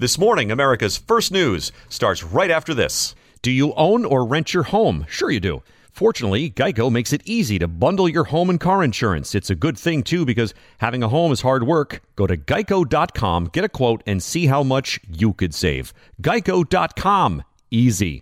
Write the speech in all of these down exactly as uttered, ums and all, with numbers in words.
This morning, America's First News starts right after this. Do you own or rent your home? Sure you do. Fortunately, Geico makes it easy to bundle your home and car insurance. It's a good thing, too, because having a home is hard work. Go to geico dot com, get a quote, and see how much you could save. geico dot com. Easy.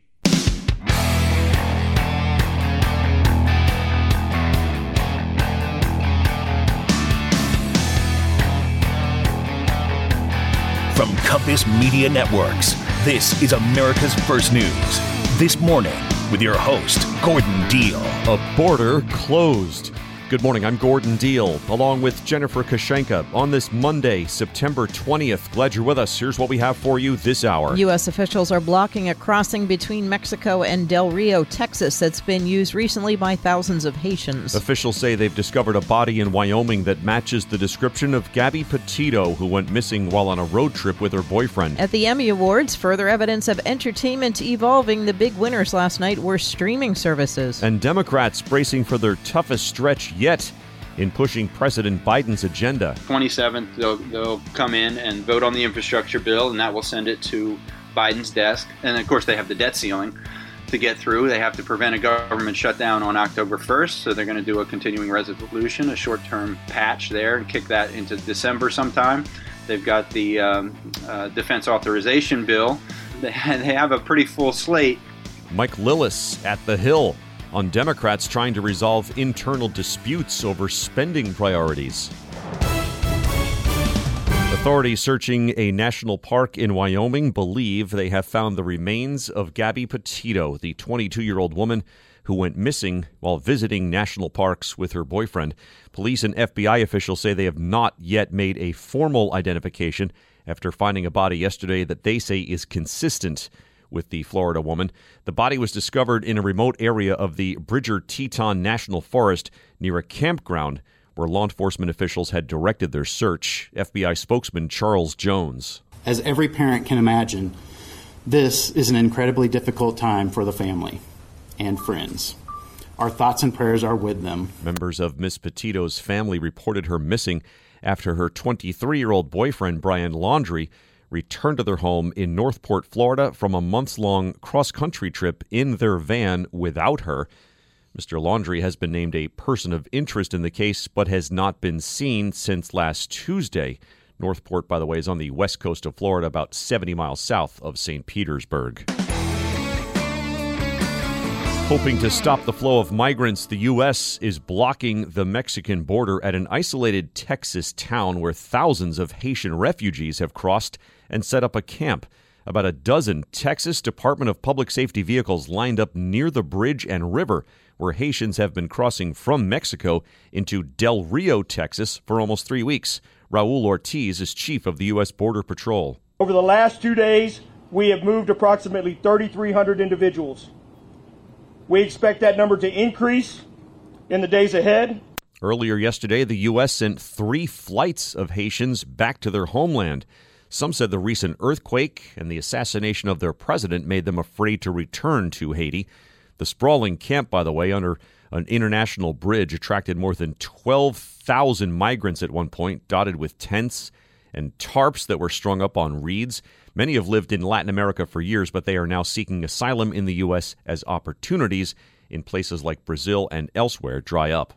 From Compass Media Networks, this is America's First News. This morning, with your host, Gordon Deal. A border closed. Good morning, I'm Gordon Deal, along with Jennifer Kashenka on this Monday, September twentieth. Glad you're with us. Here's what we have for you this hour. U S officials are blocking a crossing between Mexico and Del Rio, Texas, that's been used recently by thousands of Haitians. Officials say they've discovered a body in Wyoming that matches the description of Gabby Petito, who went missing while on a road trip with her boyfriend. At the Emmy Awards, further evidence of entertainment evolving. The big winners last night were streaming services. And Democrats bracing for their toughest stretch yet in pushing President Biden's agenda. twenty-seventh, they'll, they'll come in and vote on the infrastructure bill, and that will send it to Biden's desk. And, of course, they have the debt ceiling to get through. They have to prevent a government shutdown on October first, so they're going to do a continuing resolution, a short-term patch there, and kick that into December sometime. They've got the um, uh, defense authorization bill. They have a pretty full slate. Mike Lillis at the Hill on Democrats trying to resolve internal disputes over spending priorities. Authorities searching a national park in Wyoming believe they have found the remains of Gabby Petito, the twenty-two-year-old woman who went missing while visiting national parks with her boyfriend. Police and F B I officials say they have not yet made a formal identification after finding a body yesterday that they say is consistent with the Florida woman. The body was discovered in a remote area of the Bridger Teton National Forest near a campground where law enforcement officials had directed their search. F B I spokesman Charles Jones. As every parent can imagine, this is an incredibly difficult time for the family and friends. Our thoughts and prayers are with them. Members of Miss Petito's family reported her missing after her twenty-three-year-old boyfriend, Brian Laundrie, returned to their home in Northport, Florida from a months-long cross-country trip in their van without her. Mister Laundrie has been named a person of interest in the case, but has not been seen since last Tuesday. Northport, by the way, is on the west coast of Florida, about seventy miles south of Saint Petersburg. Hoping to stop the flow of migrants, the U S is blocking the Mexican border at an isolated Texas town where thousands of Haitian refugees have crossed and set up a camp. About a dozen Texas Department of Public Safety vehicles lined up near the bridge and river where Haitians have been crossing from Mexico into Del Rio, Texas for almost three weeks. Raul Ortiz is chief of the U S Border Patrol. Over the last two days, we have moved approximately thirty-three hundred individuals. We expect that number to increase in the days ahead. Earlier yesterday, the U S sent three flights of Haitians back to their homeland. Some said the recent earthquake and the assassination of their president made them afraid to return to Haiti. The sprawling camp, by the way, under an international bridge, attracted more than twelve thousand migrants at one point, dotted with tents and tarps that were strung up on reeds. Many have lived in Latin America for years, but they are now seeking asylum in the U S as opportunities in places like Brazil and elsewhere dry up.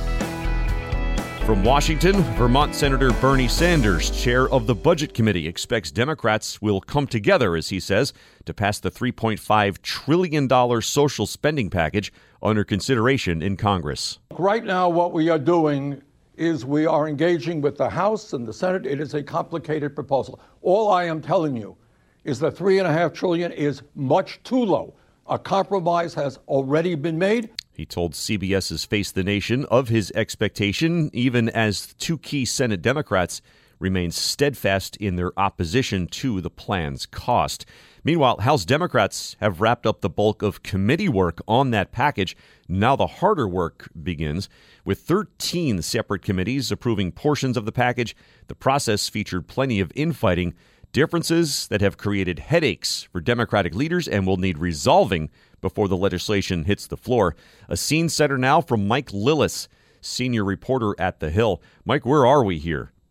From Washington, Vermont Senator Bernie Sanders, chair of the Budget Committee, expects Democrats will come together, as he says, to pass the three point five trillion dollars social spending package under consideration in Congress. Right now, what we are doing is we are engaging with the House and the Senate. It is a complicated proposal. All I am telling you is that three and a half trillion is much too low. A compromise has already been made. He told CBS's Face the Nation of his expectation, even as two key Senate Democrats remain steadfast in their opposition to the plan's cost. Meanwhile, House Democrats have wrapped up the bulk of committee work on that package. Now the harder work begins. With thirteen separate committees approving portions of the package, the process featured plenty of infighting, differences that have created headaches for Democratic leaders and will need resolving before the legislation hits the floor. A scene setter now from Mike Lillis, senior reporter at The Hill. Mike, where are we here?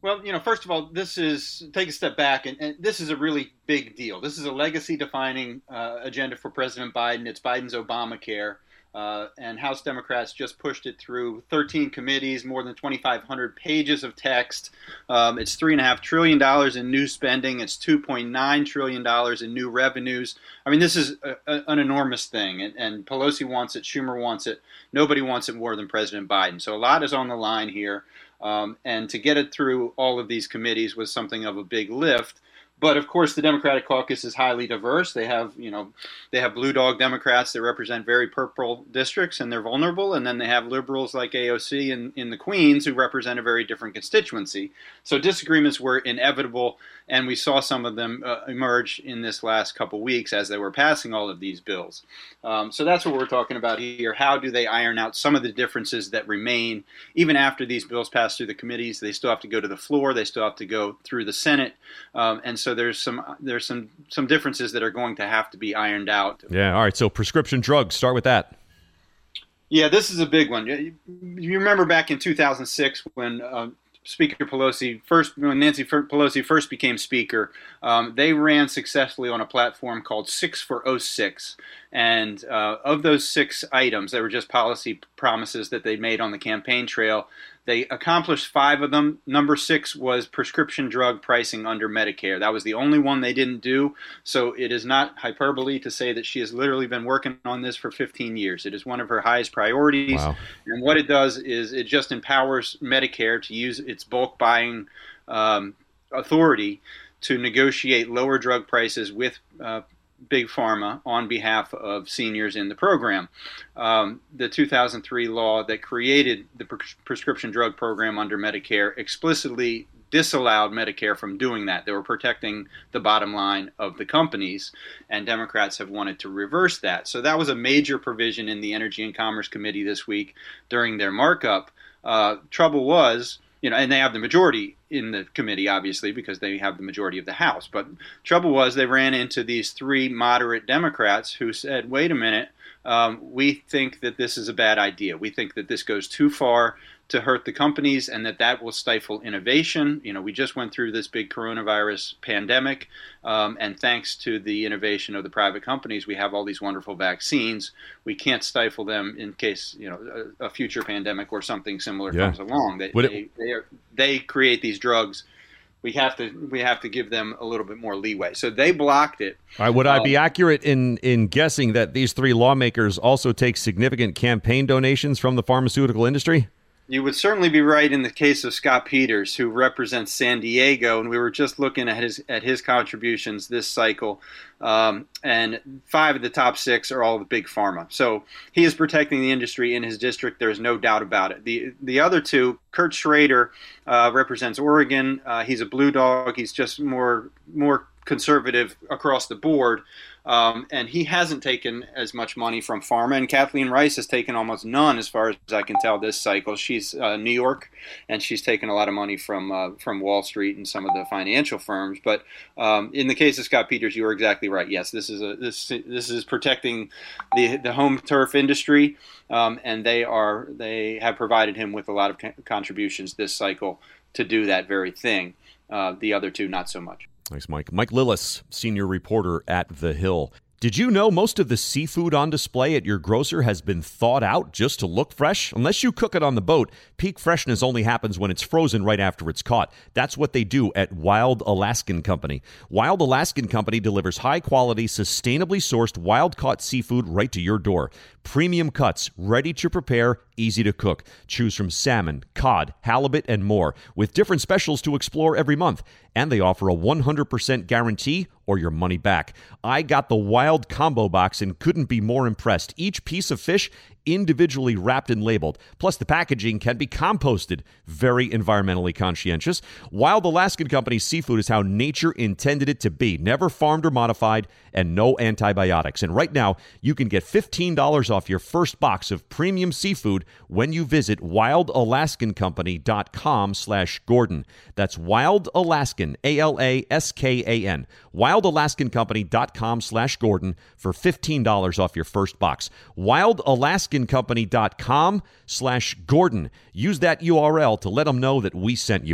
Well, you know, first of all, this is, take a step back, and, and this is a really big deal. This is a legacy-defining uh, agenda for President Biden. It's Biden's Obamacare, uh, and House Democrats just pushed it through thirteen committees, more than twenty-five hundred pages of text. Um, it's three point five trillion dollars in new spending. It's two point nine trillion dollars in new revenues. I mean, this is a, a, an enormous thing, and, and Pelosi wants it, Schumer wants it. Nobody wants it more than President Biden. So a lot is on the line here. Um, and to get it through all of these committees was something of a big lift. But of course, the Democratic caucus is highly diverse. They have, you know, they have blue dog Democrats that represent very purple districts, and they're vulnerable. And then they have liberals like A O C in, in the Queens who represent a very different constituency. So disagreements were inevitable, and we saw some of them uh, emerge in this last couple weeks as they were passing all of these bills. Um, so that's what we're talking about here. How do they iron out some of the differences that remain even after these bills pass through the committees? They still have to go to the floor. They still have to go through the Senate, um, and so. So there's some there's some some differences that are going to have to be ironed out. Yeah. All right. So prescription drugs. Start with that. Yeah, this is a big one. You remember back in two thousand six when uh, Speaker Pelosi first, when Nancy Pelosi first became Speaker, um, they ran successfully on a platform called Six for oh six. And uh, of those six items, they were just policy promises that they made on the campaign trail. They accomplished five of them. Number six was prescription drug pricing under Medicare. That was the only one they didn't do. So it is not hyperbole to say that she has literally been working on this for fifteen years. It is one of her highest priorities. Wow. And what it does is it just empowers Medicare to use its bulk buying um, authority to negotiate lower drug prices with uh, Big Pharma on behalf of seniors in the program. Um, the two thousand three law that created the pre- prescription drug program under Medicare explicitly disallowed Medicare from doing that. They were protecting the bottom line of the companies, and Democrats have wanted to reverse that. So that was a major provision in the Energy and Commerce Committee this week during their markup. Uh, trouble was, you know, and they have the majority in the committee, obviously, because they have the majority of the House. But trouble was they ran into these three moderate Democrats who said, wait a minute, um, we think that this is a bad idea. We think that this goes too far to hurt the companies and that that will stifle innovation. You know, we just went through this big coronavirus pandemic, um, and thanks to the innovation of the private companies, we have all these wonderful vaccines. We can't stifle them in case, you know, a, a future pandemic or something similar yeah. comes along. They, Would they, it- they, are, they create these drugs. We have to we have to give them a little bit more leeway. So they blocked it. All right, would I be Um, accurate in, in guessing that these three lawmakers also take significant campaign donations from the pharmaceutical industry? You would certainly be right in the case of Scott Peters, who represents San Diego, and we were just looking at his at his contributions this cycle, um, and five of the top six are all the big pharma. So he is protecting the industry in his district. There's no doubt about it. The the other two, Kurt Schrader uh, represents Oregon. Uh, he's a blue dog. He's just more more conservative across the board. Um, and he hasn't taken as much money from pharma, and Kathleen Rice has taken almost none, as far as I can tell, this cycle. She's uh, New York, and she's taken a lot of money from uh, from Wall Street and some of the financial firms. But um, in the case of Scott Peters, you are exactly right. Yes, this is a this this is protecting the the home turf industry, um, and they are they have provided him with a lot of co- contributions this cycle to do that very thing. Uh, the other two, not so much. Thanks, Mike. Mike Lillis, senior reporter at The Hill. Did you know most of the seafood on display at your grocer has been thawed out just to look fresh? Unless you cook it on the boat, peak freshness only happens when it's frozen right after it's caught. That's what they do at Wild Alaskan Company. Wild Alaskan Company delivers high-quality, sustainably sourced, wild-caught seafood right to your door. Premium cuts, ready to prepare, easy to cook. Choose from salmon, cod, halibut, and more, with different specials to explore every month. And they offer a one hundred percent guarantee or your money back. I got the Wild Combo Box and couldn't be more impressed. Each piece of fish individually wrapped and labeled. Plus, the packaging can be composted. Very environmentally conscientious. Wild Alaskan Company's seafood is how nature intended it to be. Never farmed or modified, and no antibiotics. And right now, you can get fifteen dollars off your first box of premium seafood when you visit wild alaskan company dot com slash Gordon. That's Wild Alaskan, A L A S K A N. wild alaskan company dot com slash Gordon for fifteen dollars off your first box. wild alaskan company dot com slash Gordon. Use that U R L to let them know that we sent you.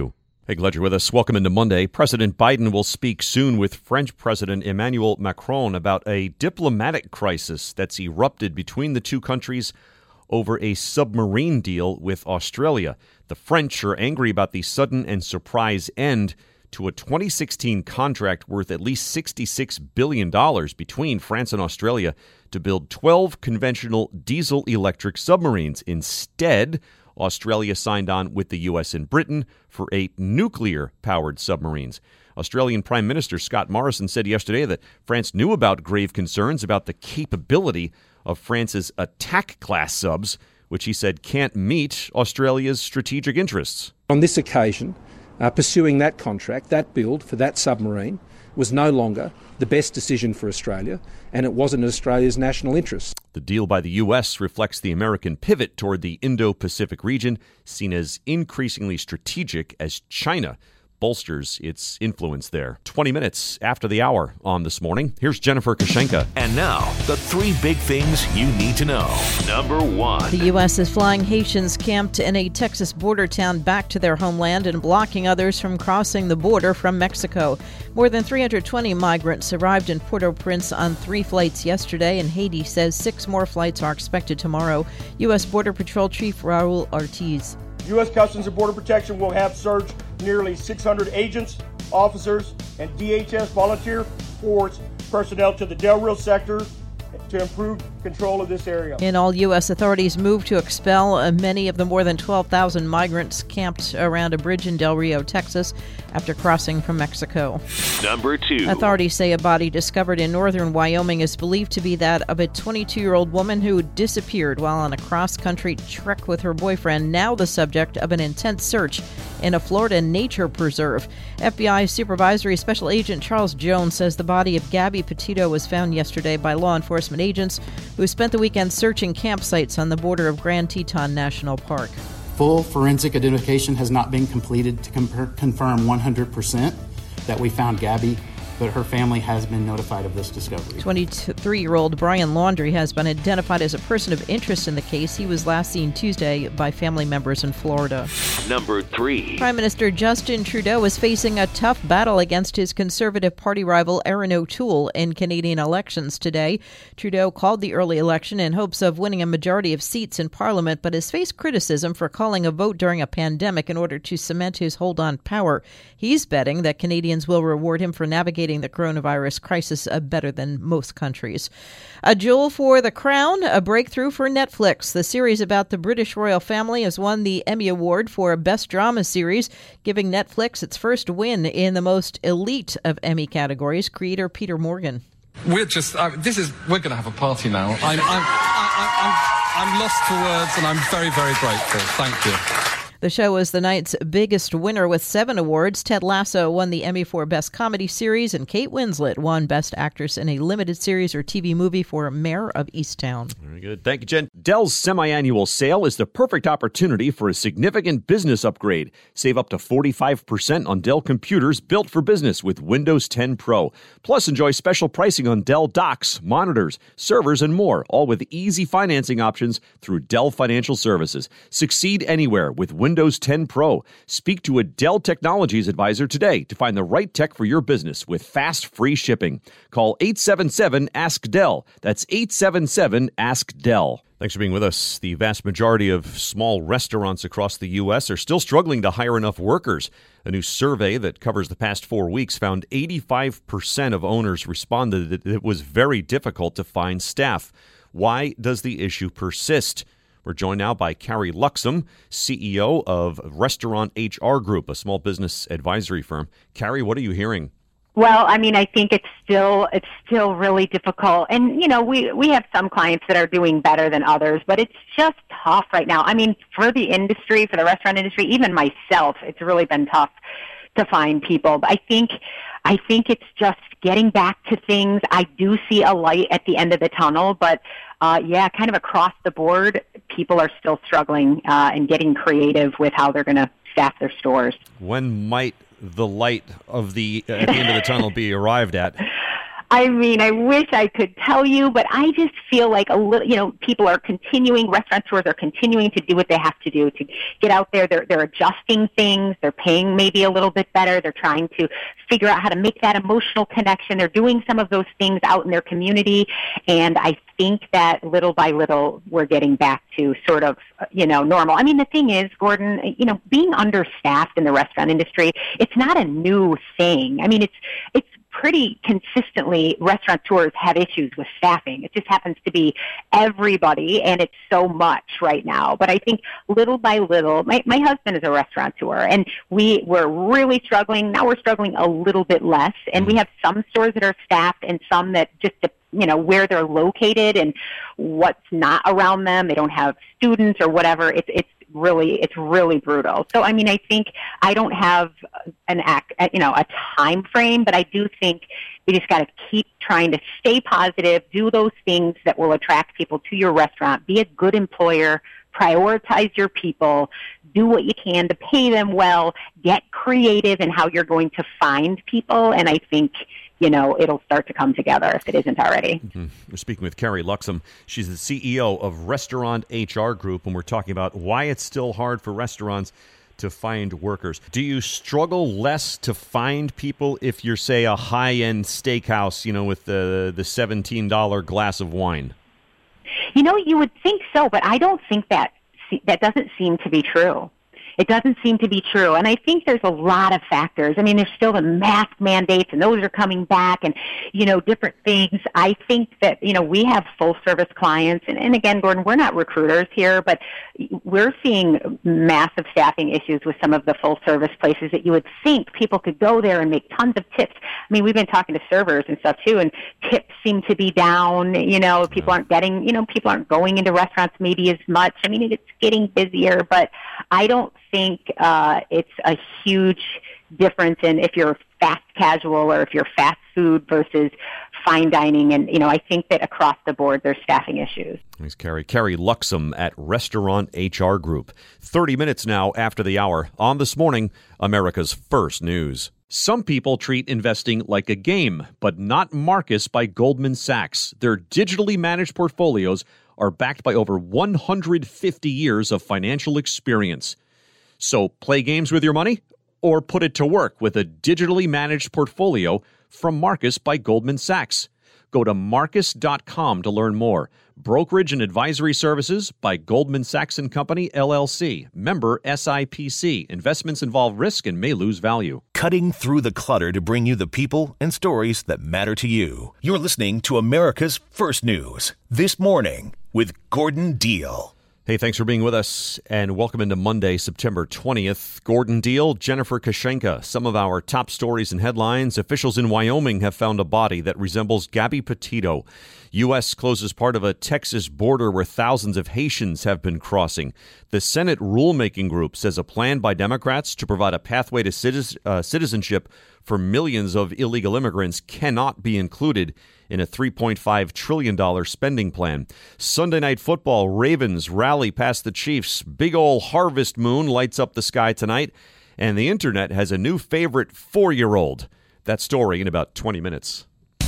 Hey, glad you're with us. Welcome into Monday. President Biden will speak soon with French President Emmanuel Macron about a diplomatic crisis that's erupted between the two countries over a submarine deal with Australia. The French are angry about the sudden and surprise end to a twenty sixteen contract worth at least sixty-six billion dollars between France and Australia to build twelve conventional diesel-electric submarines. Instead, Australia signed on with the U S and Britain for eight nuclear-powered submarines. Australian Prime Minister Scott Morrison said yesterday that France knew about grave concerns about the capability of France's attack-class subs, which he said can't meet Australia's strategic interests. On this occasion, uh, pursuing that contract, that build for that submarine, was no longer the best decision for Australia, and it wasn't in Australia's national interest. The deal by the U S reflects the American pivot toward the Indo-Pacific region, seen as increasingly strategic as China bolsters its influence there. twenty minutes after the hour on This Morning, here's Jennifer Kashenka. And now, the three big things you need to know. Number one. The U S is flying Haitians camped in a Texas border town back to their homeland and blocking others from crossing the border from Mexico. More than three hundred twenty migrants arrived in Port-au-Prince on three flights yesterday, and Haiti says six more flights are expected tomorrow. U S. Border Patrol Chief Raul Ortiz. U S. Customs and Border Protection will have surged nearly six hundred agents, officers, and D H S volunteer force personnel to the Del Rio sector to improve control of this area. In all, U S authorities moved to expel uh, many of the more than twelve thousand migrants camped around a bridge in Del Rio, Texas, after crossing from Mexico. Number two. Authorities say a body discovered in northern Wyoming is believed to be that of a twenty-two-year-old woman who disappeared while on a cross-country trek with her boyfriend, now the subject of an intense search in a Florida nature preserve. F B I Supervisory Special Agent Charles Jones says the body of Gabby Petito was found yesterday by law enforcement agents who spent the weekend searching campsites on the border of Grand Teton National Park. Full forensic identification has not been completed to com- confirm one hundred percent that we found Gabby, but her family has been notified of this discovery. twenty-three-year-old Brian Laundrie has been identified as a person of interest in the case. He was last seen Tuesday by family members in Florida. Number three. Prime Minister Justin Trudeau is facing a tough battle against his Conservative Party rival Erin O'Toole in Canadian elections today. Trudeau called the early election in hopes of winning a majority of seats in Parliament, but has faced criticism for calling a vote during a pandemic in order to cement his hold on power. He's betting that Canadians will reward him for navigating the coronavirus crisis uh, better than most countries. A jewel for the crown, a breakthrough for Netflix. The series about the British royal family has won the Emmy Award for Best Drama Series, giving Netflix its first win in the most elite of Emmy categories. Creator Peter Morgan. We're just, uh, this is, we're going to have a party now. I'm, I'm, I, I'm, I'm lost for words, and I'm very, very grateful. Thank you. The show was the night's biggest winner with seven awards. Ted Lasso won the Emmy for Best Comedy Series, and Kate Winslet won Best Actress in a Limited Series or T V Movie for Mayor of Easttown. Very good. Thank you, Jen. Dell's semi-annual sale is the perfect opportunity for a significant business upgrade. Save up to forty-five percent on Dell computers built for business with Windows ten Pro. Plus, enjoy special pricing on Dell docks, monitors, servers, and more, all with easy financing options through Dell Financial Services. Succeed anywhere with Windows ten Pro. Speak to a Dell Technologies advisor today to find the right tech for your business with fast, free shipping. Call eight seven seven, ask Dell. That's eight seven seven, ask Dell. Thanks for being with us. The vast majority of small restaurants across the U S are still struggling to hire enough workers. A new survey that covers the past four weeks found eighty-five percent of owners responded that it was very difficult to find staff. Why does the issue persist? We're joined now by Carrie Luxem, C E O of Restaurant H R Group, a small business advisory firm. Carrie, what are you hearing? Well, I mean, I think it's still it's still really difficult. And, you know, we, we have some clients that are doing better than others, but it's just tough right now. I mean, for the industry, for the restaurant industry, even myself, it's really been tough to find people. But I think I think it's just getting back to things. I do see a light at the end of the tunnel, but uh, yeah, kind of across the board, people are still struggling uh, and getting creative with how they're going to staff their stores. When might the light of the uh, at the end of the tunnel be arrived at? I mean, I wish I could tell you, but I just feel like a little, you know, people are continuing, restaurateurs are continuing to do what they have to do to get out there. They're, they're adjusting things. They're paying maybe a little bit better. They're trying to figure out how to make that emotional connection. They're doing some of those things out in their community. And I think that little by little, we're getting back to sort of, you know, normal. I mean, the thing is, Gordon, you know, being understaffed in the restaurant industry, it's not a new thing. I mean, it's, it's, pretty consistently restaurateurs have issues with staffing. It just happens to be everybody, and it's so much right now. But I think little by little, my, my husband is a restaurateur, and we were really struggling. Now we're struggling a little bit less, and we have some stores that are staffed and some that just, you know, where they're located and what's not around them. They don't have students or whatever. It's, it's, really it's really brutal. So I mean, I think I don't have an act you know a time frame, but I do think you just got to keep trying to stay positive, do those things that will attract people to your restaurant, be a good employer, prioritize your people, do what you can to pay them well, get creative in how you're going to find people, and I think you know, it'll start to come together if it isn't already. Mm-hmm. We're speaking with Carrie Luxem. She's the C E O of Restaurant H R Group, and we're talking about why it's still hard for restaurants to find workers. Do you struggle less to find people if you're, say, a high-end steakhouse, you know, with the the seventeen dollars glass of wine? You know, you would think so, but I don't think that that doesn't seem to be true. It doesn't seem to be true. And I think there's a lot of factors. I mean, there's still the mask mandates, and those are coming back, and, you know, different things. I think that, you know, we have full-service clients. And, and again, Gordon, we're not recruiters here, but we're seeing massive staffing issues with some of the full-service places that you would think people could go there and make tons of tips. I mean, we've been talking to servers and stuff, too, and tips seem to be down. You know, people aren't getting, you know, people aren't going into restaurants maybe as much. I mean, it's getting busier, but I don't think uh, it's a huge difference in if you're fast casual or if you're fast food versus fine dining. And, you know, I think that across the board there's staffing issues. Thanks, Carrie. Carrie Luxem at Restaurant H R Group. thirty minutes now after the hour on This Morning, America's First News. Some people treat investing like a game, but not Marcus by Goldman Sachs. Their digitally managed portfolios are backed by over one hundred fifty years of financial experience. So play games with your money or put it to work with a digitally managed portfolio from Marcus by Goldman Sachs. Go to marcus dot com to learn more. Brokerage and advisory services by Goldman Sachs and Company, L L C. Member S I P C. Investments involve risk and may lose value. Cutting through the clutter to bring you the people and stories that matter to you. You're listening to America's First News. This Morning with Gordon Deal. Hey, thanks for being with us, and welcome into Monday, September twentieth. Gordon Deal, Jennifer Kashenka. Some of our top stories and headlines. Officials in Wyoming have found a body that resembles Gabby Petito. U S closes part of a Texas border where thousands of Haitians have been crossing. The Senate rulemaking group says a plan by Democrats to provide a pathway to citizen, uh, citizenship for millions of illegal immigrants cannot be included in a three point five trillion dollars spending plan. Sunday Night Football, Ravens rally past the Chiefs. Big ol' harvest moon lights up the sky tonight, and the internet has a new favorite four-year-old. That story in about twenty minutes.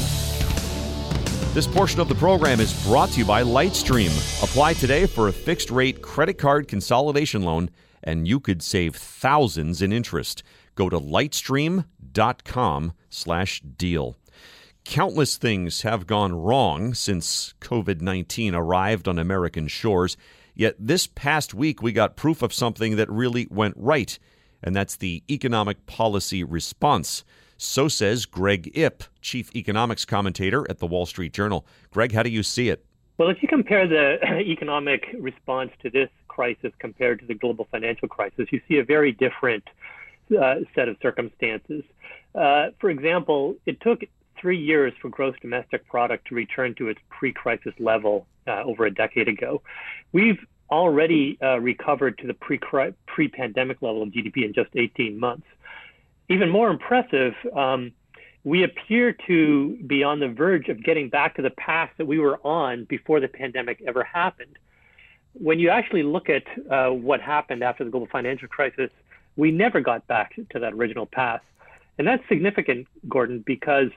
This portion of the program is brought to you by Lightstream. Apply today for a fixed-rate credit card consolidation loan, and you could save thousands in interest. Go to lightstream.com slash deal. Countless things have gone wrong since covid nineteen arrived on American shores, yet this past week we got proof of something that really went right, and that's the economic policy response. So says Greg Ip, chief economics commentator at the Wall Street Journal. Greg, how do you see it? Well, if you compare the economic response to this crisis compared to the global financial crisis, you see a very different uh, set of circumstances. Uh, for example, it took three years for gross domestic product to return to its pre-crisis level uh, over a decade ago. We've already uh, recovered to the pre pre-pandemic level of G D P in just eighteen months. Even more impressive, um, we appear to be on the verge of getting back to the path that we were on before the pandemic ever happened. When you actually look at uh, what happened after the global financial crisis, we never got back to that original path. And that's significant, Gordon, because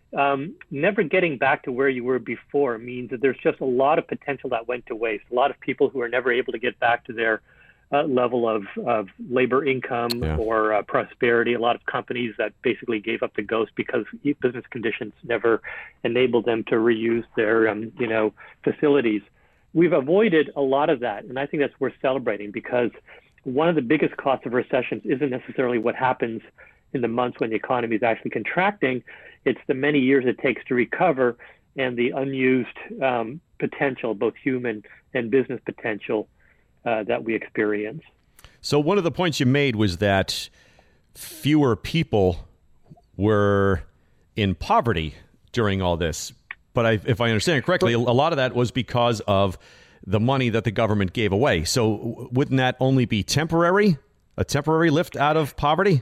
um, never getting back to where you were before means that there's just a lot of potential that went to waste. A lot of people who are never able to get back to their uh, level of, of labor income yeah. or uh, prosperity. A lot of companies that basically gave up the ghost because business conditions never enabled them to reuse their, um, you know, facilities. We've avoided a lot of that, and I think that's worth celebrating, because one of the biggest costs of recessions isn't necessarily what happens in the months when the economy is actually contracting. It's the many years it takes to recover and the unused um, potential, both human and business potential, uh, that we experience. So one of the points you made was that fewer people were in poverty during all this. But I, if I understand it correctly, a lot of that was because of the money that the government gave away. So wouldn't that only be temporary, a temporary lift out of poverty?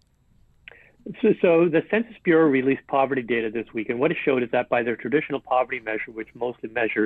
So, so the Census Bureau released poverty data this week, and what it showed is that by their traditional poverty measure, which mostly measures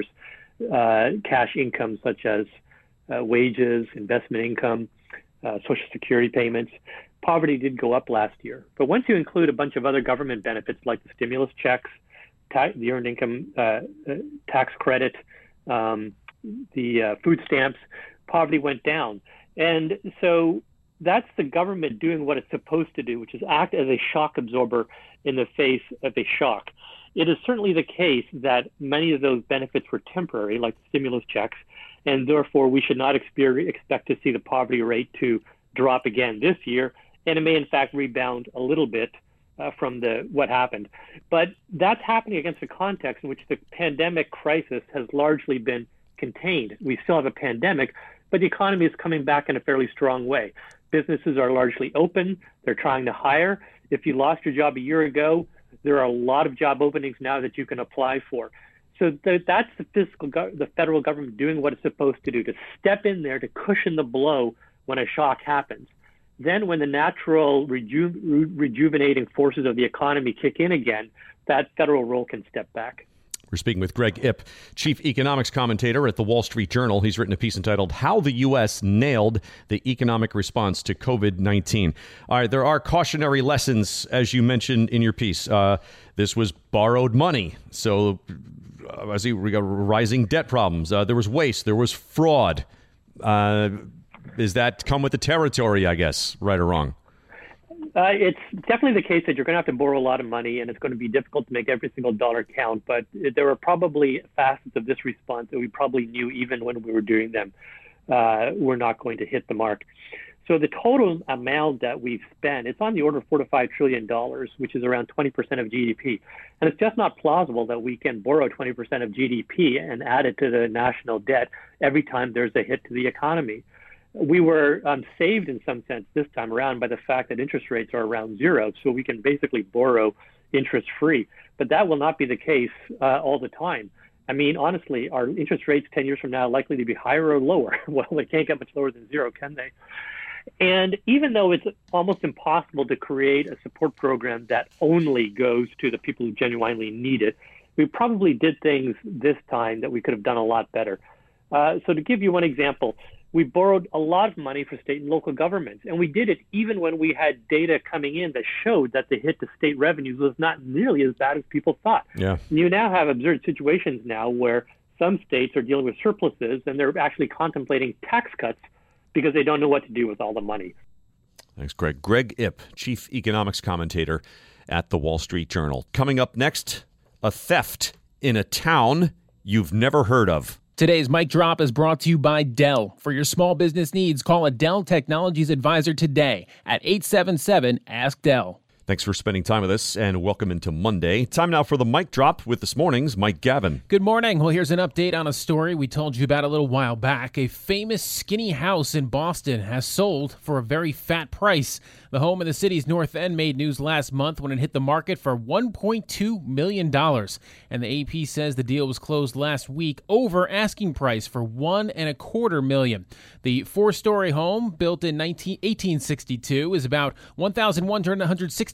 uh, cash income such as uh, wages, investment income, uh, Social Security payments, poverty did go up last year. But once you include a bunch of other government benefits like the stimulus checks, ta- the earned income uh, uh, tax credit, um, the uh, food stamps, poverty went down. And so that's the government doing what it's supposed to do, which is act as a shock absorber in the face of a shock. It is certainly the case that many of those benefits were temporary, like the stimulus checks, and therefore we should not exper- expect to see the poverty rate to drop again this year, and it may in fact rebound a little bit uh, from the what happened. But that's happening against a context in which the pandemic crisis has largely been contained. We still have a pandemic, but the economy is coming back in a fairly strong way. Businesses are largely open. They're trying to hire. If you lost your job a year ago, there are a lot of job openings now that you can apply for. So th- that's the fiscal, go- the federal government doing what it's supposed to do, to step in there to cushion the blow when a shock happens. Then when the natural reju- re- rejuvenating forces of the economy kick in again, that federal role can step back. We're speaking with Greg Ip, chief economics commentator at the Wall Street Journal. He's written a piece entitled How the U S Nailed the Economic Response to COVID nineteen. All right, there are cautionary lessons, as you mentioned in your piece. Uh, this was borrowed money. So uh, I see we got rising debt problems. Uh, there was waste. There was fraud. Uh, is that come with the territory, I guess, right or wrong? Uh, it's definitely the case that you're going to have to borrow a lot of money, and it's going to be difficult to make every single dollar count. But there are probably facets of this response that we probably knew even when we were doing them uh, were not going to hit the mark. So the total amount that we've spent, it's on the order of four to five trillion dollars, which is around twenty percent of G D P. And it's just not plausible that we can borrow twenty percent of G D P and add it to the national debt every time there's a hit to the economy. We were um, saved in some sense this time around by the fact that interest rates are around zero, so we can basically borrow interest-free. But that will not be the case uh, all the time. I mean, honestly, are interest rates ten years from now likely to be higher or lower? Well, they can't get much lower than zero, can they? And even though it's almost impossible to create a support program that only goes to the people who genuinely need it, we probably did things this time that we could have done a lot better. Uh, so to give you one example, we borrowed a lot of money for state and local governments, and we did it even when we had data coming in that showed that the hit to state revenues was not nearly as bad as people thought. Yeah. You now have absurd situations now where some states are dealing with surpluses and they're actually contemplating tax cuts because they don't know what to do with all the money. Thanks, Greg. Greg Ip, chief economics commentator at the Wall Street Journal. Coming up next, a theft in a town you've never heard of. Today's Mic Drop is brought to you by Dell. For your small business needs, call a Dell Technologies advisor today at eight seven seven, ask Dell. Thanks for spending time with us, and welcome into Monday. Time now for the Mic Drop with this morning's Mike Gavin. Good morning. Well, here's an update on a story we told you about a little while back. A famous skinny house in Boston has sold for a very fat price. The home in the city's North End made news last month when it hit the market for one point two million dollars. And the A P says the deal was closed last week over asking price for one and a quarter million. The four-story home, built in eighteen sixty-two, is about one thousand one hundred sixty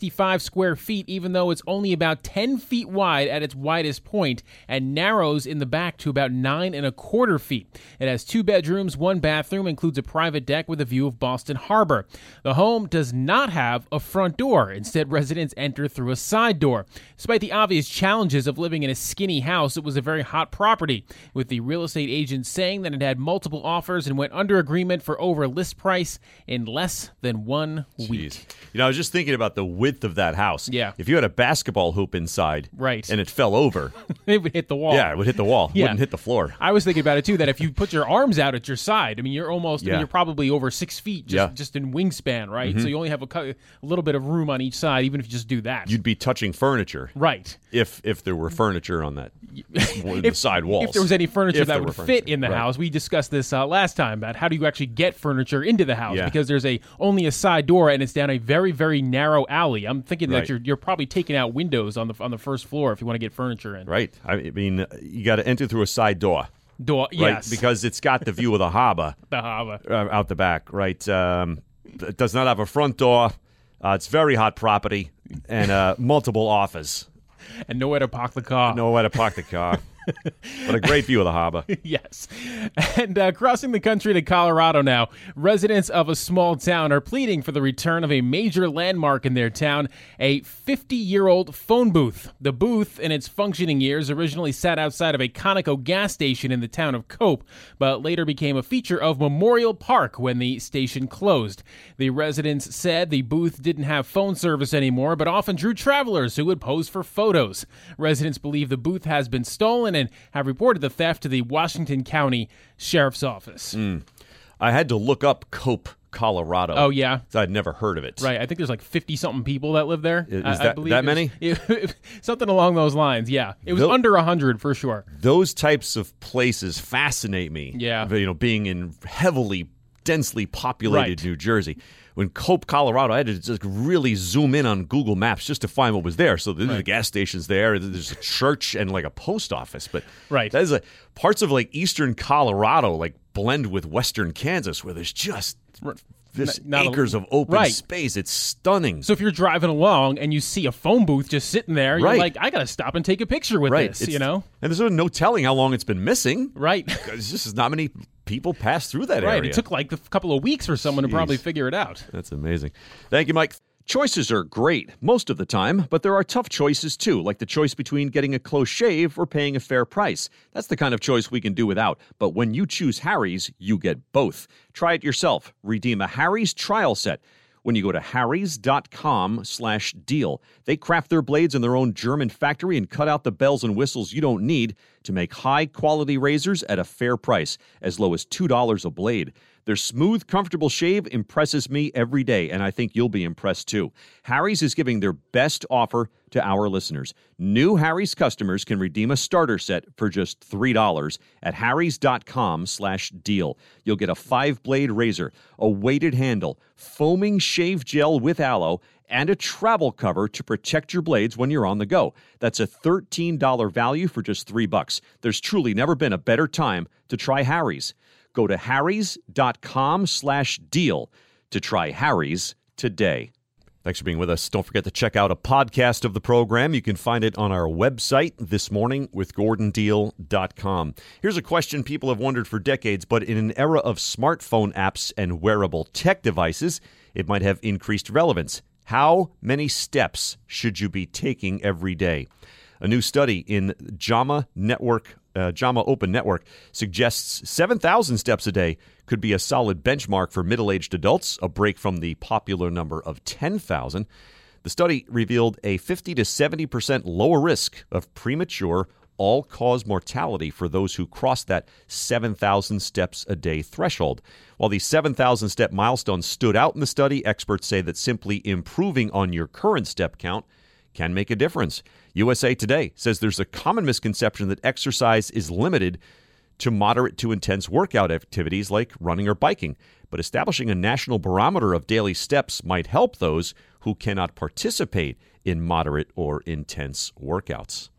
sixty-five square feet, even though it's only about ten feet wide at its widest point and narrows in the back to about nine and a quarter feet. It has two bedrooms, one bathroom, includes a private deck with a view of Boston Harbor. The home does not have a front door. Instead, residents enter through a side door. Despite the obvious challenges of living in a skinny house, it was a very hot property, with the real estate agent saying that it had multiple offers and went under agreement for over list price in less than one Jeez. week. You know, I was just thinking about the width of that house. Yeah. If you had a basketball hoop inside, right, and it fell over, it would hit the wall. Yeah, it would hit the wall. It Yeah. wouldn't hit the floor. I was thinking about it too, that if you put your arms out at your side, I mean, you're almost, I Yeah. mean, you're probably over six feet just, Yeah. just in wingspan, right? Mhm. So you only have a, cu- a little bit of room on each side, even if you just do that. You'd be touching furniture. Right. If if there were furniture on that the if, side walls. If there was any furniture If that there would were fit furniture. in the Right. house, we discussed this uh, last time about how do you actually get furniture into the house, Yeah. because there's a only a side door and it's down a very very narrow alley. I'm thinking Right. that you're you're probably taking out windows on the on the first floor if you want to get furniture in. Right. I mean, you got to enter through a side door. Door, Right? yes, Because it's got the view of the harbor. the harbor. Uh, out the back, right? Um, it does not have a front door. Uh, it's very hot property and uh, multiple offers. And nowhere to park the car. Nowhere to park the car. But a great view of the harbor. Yes. And uh, crossing the country to Colorado now, residents of a small town are pleading for the return of a major landmark in their town, a fifty-year-old phone booth. The booth, in its functioning years, originally sat outside of a Conoco gas station in the town of Cope, but later became a feature of Memorial Park when the station closed. The residents said the booth didn't have phone service anymore, but often drew travelers who would pose for photos. Residents believe the booth has been stolen and have reported the theft to the Washington County Sheriff's Office. Mm. I had to look up Cope, Colorado. Oh, yeah? I'd never heard of it. Right. I think there's like fifty-something people that live there. Is, I, is that, I believe that there's- many? Something along those lines, yeah. It was Tho- under one hundred for sure. Those types of places fascinate me. Yeah. You know, being in heavily, densely populated Right. New Jersey. When Cope, Colorado, I had to just really zoom in on Google Maps just to find what was there. So there's Right. a gas stations there. There's a church and like a post office. But Right. that is a parts of like eastern Colorado like blend with western Kansas where there's just this N- not a- acres of open Right. space. It's stunning. So if you're driving along and you see a phone booth just sitting there, Right. you're like, I got to stop and take a picture with right. this, It's- you know? And there's no telling how long it's been missing. Right. Because just not many people pass through that Right. area. It took like a couple of weeks for someone Jeez. to probably figure it out. That's amazing. Thank you, Mike. Choices are great most of the time, but there are tough choices too, like the choice between getting a close shave or paying a fair price. That's the kind of choice we can do without. But when you choose Harry's, you get both. Try it yourself. Redeem a Harry's trial set when you go to harrys.com slash deal. They craft their blades in their own German factory and cut out the bells and whistles you don't need to make high-quality razors at a fair price, as low as two dollars a blade. Their smooth, comfortable shave impresses me every day, and I think you'll be impressed too. Harry's is giving their best offer to our listeners. New Harry's customers can redeem a starter set for just three dollars at harrys.com slash deal. You'll get a five-blade razor, a weighted handle, foaming shave gel with aloe, and a travel cover to protect your blades when you're on the go. That's a thirteen dollars value for just three bucks. There's truly never been a better time to try Harry's. Go to harrys.com slash deal to try Harry's today. Thanks for being with us. Don't forget to check out a podcast of the program. You can find it on our website, this morning with gordon deal dot com. Here's a question people have wondered for decades, but in an era of smartphone apps and wearable tech devices, it might have increased relevance. How many steps should you be taking every day? A new study in JAMA Network, uh, JAMA Open Network suggests seven thousand steps a day could be a solid benchmark for middle-aged adults, a break from the popular number of ten thousand. The study revealed a fifty to seventy percent lower risk of premature all-cause mortality for those who cross that seven thousand steps a day threshold. While the seven thousand step milestone stood out in the study, experts say that simply improving on your current step count can make a difference. U S A Today says there's a common misconception that exercise is limited to moderate to intense workout activities like running or biking, but establishing a national barometer of daily steps might help those who cannot participate in moderate or intense workouts.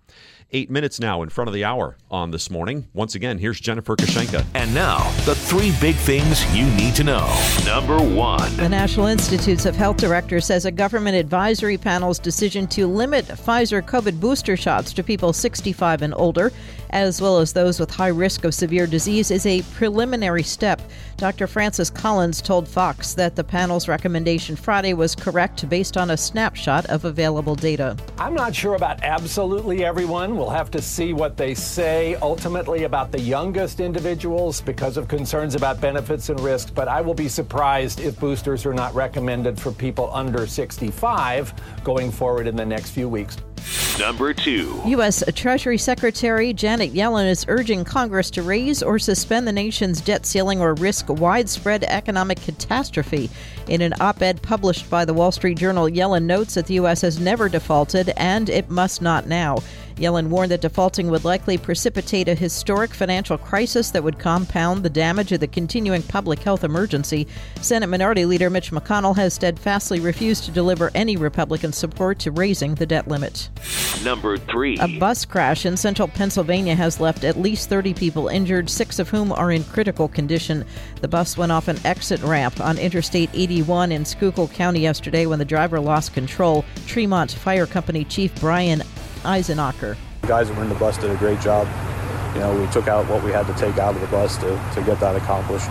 Eight minutes now in front of the hour on This Morning. Once again, here's Jennifer Kushenka. And now, the three big things you need to know. Number one. The National Institutes of Health director says a government advisory panel's decision to limit Pfizer COVID booster shots to people sixty-five and older, as well as those with high risk of severe disease, is a preliminary step. Doctor Francis Collins told Fox that the panel's recommendation Friday was correct based on a snapshot of available data. I'm not sure about absolutely everyone. We'll have to see what they say ultimately about the youngest individuals because of concerns about benefits and risks, but I will be surprised if boosters are not recommended for people under sixty-five going forward in the next few weeks. Number two. U S. Treasury Secretary Janet Yellen is urging Congress to raise or suspend the nation's debt ceiling or risk widespread economic catastrophe. In an op-ed published by the Wall Street Journal, Yellen notes that the U S has never defaulted and it must not now. Yellen warned that defaulting would likely precipitate a historic financial crisis that would compound the damage of the continuing public health emergency. Senate Minority Leader Mitch McConnell has steadfastly refused to deliver any Republican support to raising the debt limit. Number three. A bus crash in central Pennsylvania has left at least thirty people injured, six of whom are in critical condition. The bus went off an exit ramp on Interstate eighty-one in Schuylkill County yesterday when the driver lost control. Tremont Fire Company Chief Brian Eisenacher. The guys that were in the bus did a great job. You know, we took out what we had to take out of the bus to, to get that accomplished.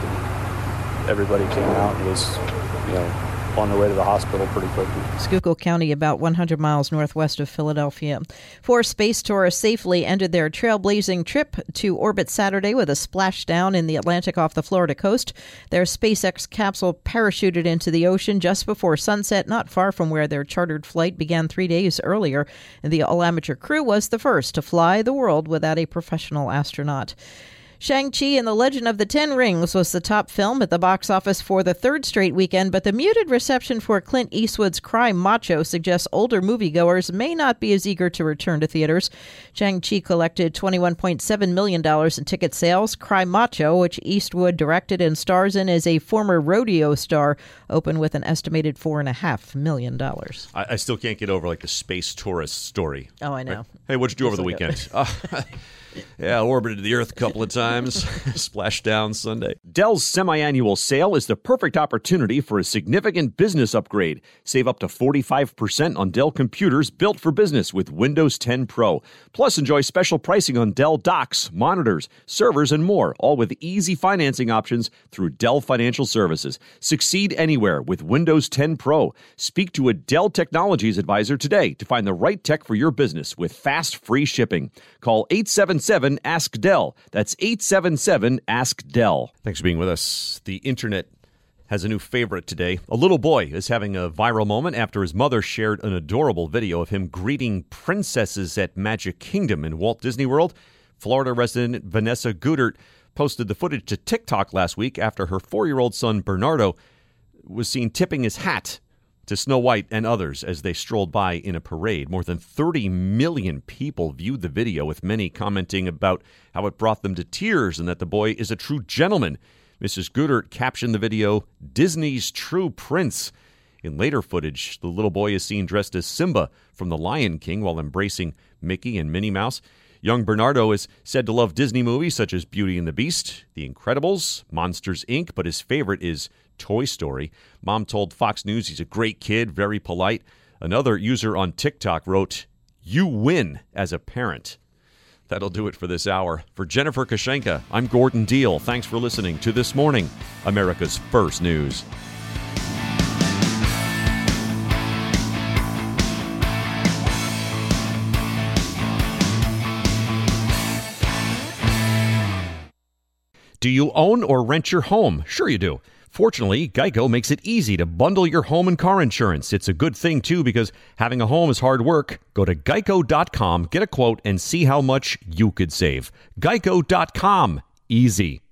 And everybody came out and was, you know, on their way to the hospital pretty quickly. Schuylkill County, about one hundred miles northwest of Philadelphia. Four space tourists safely ended their trailblazing trip to orbit Saturday with a splashdown in the Atlantic off the Florida coast. Their SpaceX capsule parachuted into the ocean just before sunset, not far from where their chartered flight began three days earlier. The all-amateur crew was the first to fly the world without a professional astronaut. Shang-Chi and the Legend of the Ten Rings was the top film at the box office for the third straight weekend, but the muted reception for Clint Eastwood's Cry Macho suggests older moviegoers may not be as eager to return to theaters. Shang-Chi collected twenty-one point seven million dollars in ticket sales. Cry Macho, which Eastwood directed and stars in as a former rodeo star, opened with an estimated four point five million dollars. I, I still can't get over like the space tourist story. Oh, I know. Right? Hey, what'd you do over the weekend? uh, Yeah, orbited the Earth a couple of times. Splashed down Sunday. Dell's semi-annual sale is the perfect opportunity for a significant business upgrade. Save up to forty-five percent on Dell computers built for business with Windows ten Pro. Plus, enjoy special pricing on Dell docks, monitors, servers, and more, all with easy financing options through Dell Financial Services. Succeed anywhere with Windows ten Pro. Speak to a Dell Technologies advisor today to find the right tech for your business with fast, free shipping. Call eight seven seven, ask Dell. That's eight seven seven, ask Dell. Thanks for being with us. The internet has a new favorite today. A little boy is having a viral moment after his mother shared an adorable video of him greeting princesses at Magic Kingdom in Walt Disney World. Florida resident Vanessa Goodert posted the footage to TikTok last week after her four-year-old son Bernardo was seen tipping his hat to Snow White and others as they strolled by in a parade. More than thirty million people viewed the video, with many commenting about how it brought them to tears and that the boy is a true gentleman. Missus Goodert captioned the video, "Disney's true prince." In later footage, the little boy is seen dressed as Simba from The Lion King while embracing Mickey and Minnie Mouse. Young Bernardo is said to love Disney movies such as Beauty and the Beast, The Incredibles, Monsters, Incorporated, but his favorite is Toy Story. Mom told Fox News he's a great kid, very polite. Another user on TikTok wrote, "You win as a parent." That'll do it for this hour. For Jennifer Kushenka, I'm Gordon Deal. Thanks for listening to This Morning, America's First News. Do you own or rent your home? Sure you do. Fortunately, Geico makes it easy to bundle your home and car insurance. It's a good thing, too, because having a home is hard work. Go to geico dot com, get a quote, and see how much you could save. geico dot com. Easy.